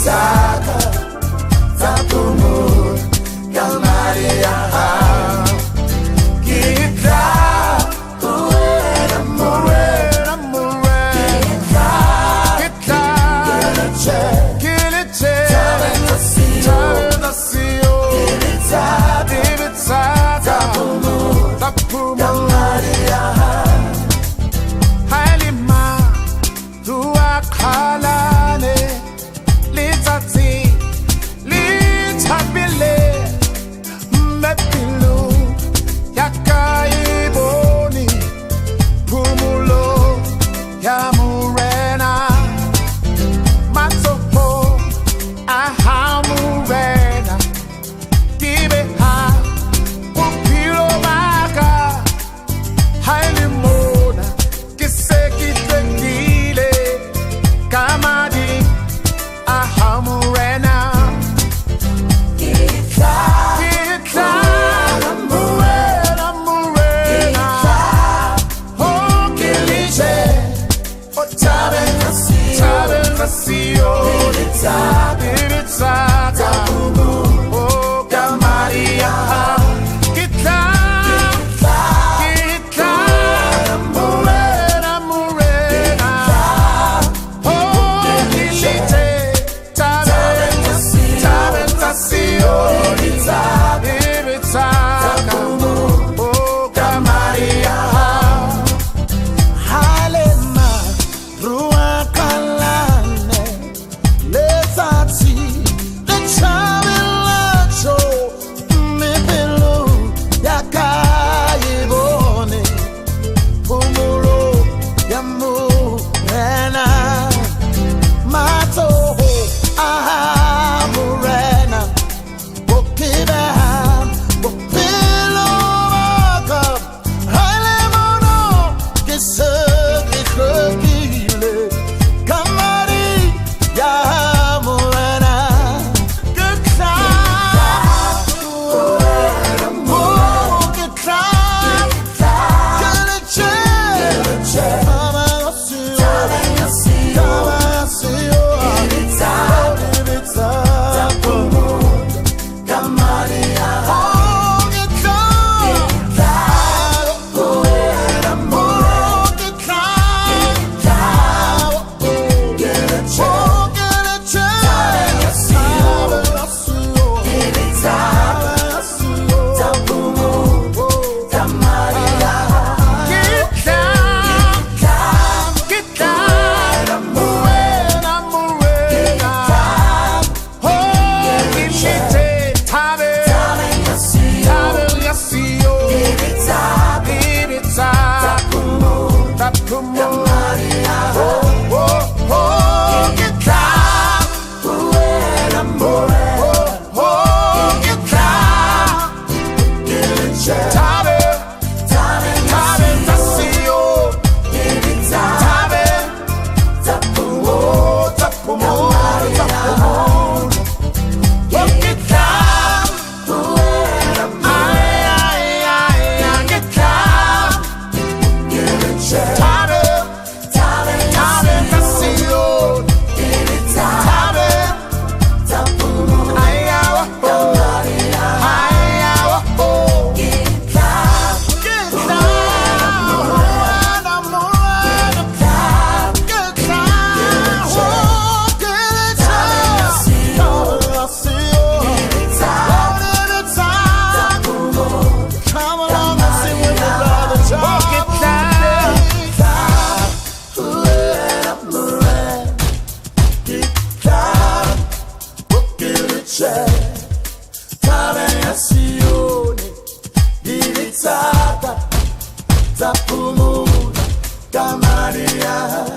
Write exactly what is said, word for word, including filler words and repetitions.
Taka, Tapumu, Kamaria, Kita, Uera Morena, Morena, Kita, Kiliche, Kiliche, Tavenasio, Tavenasio, Kilicha, Kilicha, Tapumu, Tapumu, Kamaria, Halima, Dua Kalane, Litati, Litabile, Mepilu, Yakai Boni, Pumulo, Yamurena, Matopo, Ahamurena, Gibeha, Pupilo Maka, Hailimona, Kiseki Tequile, Kamadi, Ahamurena. Kita, Kita, Morena, Morena, oh Kiliche, oh Tavenasio, Tavenasio, Kilicha, Kilicha, Tapumu, oh Kamaria, Kita, Kita, Morena, Morena, oh Kiliche, Tavenasio, Tavenasio, Kilicha, Kilicha, Tapumu, oh Kamaria. Halema, Rua Kalane, Letati, the Chavilacho, Mipelu, Yakai Boni, Pumulo, Yamurena, Mato, Ahamurena, Bokibam, Bokilo Makam, Halemono, Kisaki Krakile, Kamari, Yamurena, good time, oh, good time, get a chance, come and see you, come and see you, Kilicha, Kilicha, Tapumu, Kamaria, oh, good time, Uera Morena, good time, get a chance, oh, get a chance, Tavenasio, Kilicha, Tapumu, Kamaria, Kita, Kita, Morena, Morena, oh, Kiliche, Tabe, Tavenasio, Kilicha, Kilicha, Tapumu, Kamaria, oh, oh, oh, Kita, Morena, Morena, oh, oh, Kita, Kiliche, Tabe, Tavenasio, Kilicha, Tabe, Tapumu, Tapumu, Tapumu, oh, Kita, ay, ay, ay, ay, Kita, Kiliche, Tabe, Tavenasio, Kilicha, Tabe, Tapumu, ay, ay, oh, ay, ay, oh, Kita, Kita, Morena, Morena, Kita, oh, Kilicha, Tavenasio, come along and sing with the brother John. Oh, Kita, Uera Morena, Kita, oh, Kiliche, Tavenasio, Kilicha, Tapumu, Kamaria.